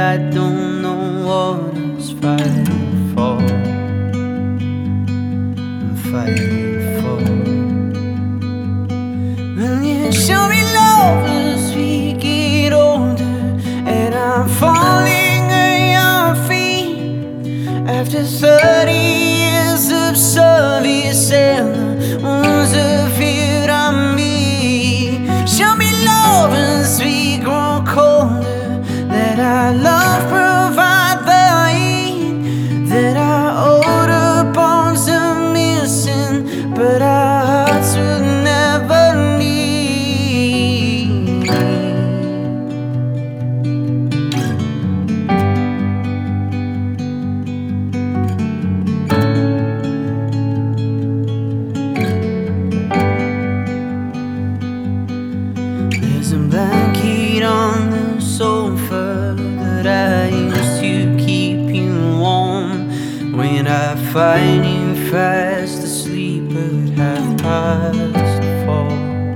I don't know what I was fighting for. I'm fighting for. Will you show me love as we get older? And I'm falling at your feet after 30 years of service and the wounds of fear on me. Show me love as we grow colder, that our love provide the heat, that our older bonds are missing, but our hearts will never need. There's a blanket on the sofa that I used to keep you warm when I find you fast asleep at 4:30.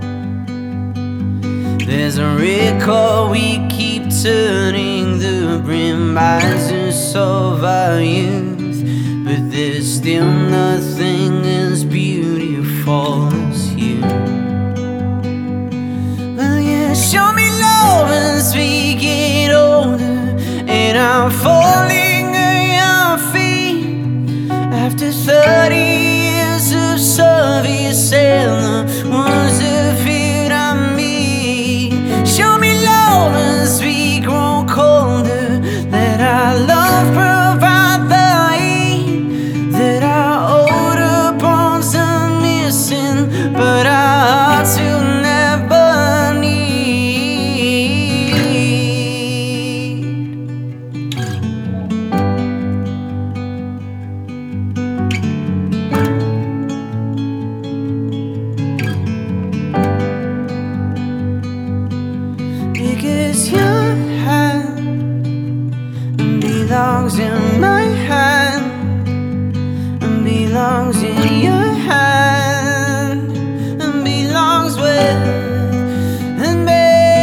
There's a record we keep turning, the reminders of our youth, but there's still nothing as beautiful as you. Will you show me love as we get older? And I'm falling at your feet after 30 years of service and the wounds of fear on me. Show me love as we grow colder, that our love provide the heat, that our older bonds are missing, but our hearts will never need. Because your hand belongs in my hand, and belongs in your hand, and belongs with me.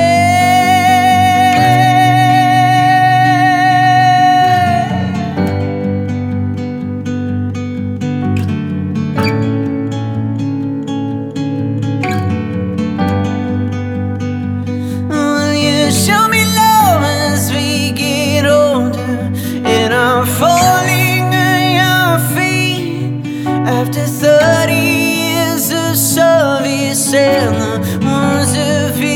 Will you show me love as we get older? And I'm falling at your feet after 30 years of service and the wounds of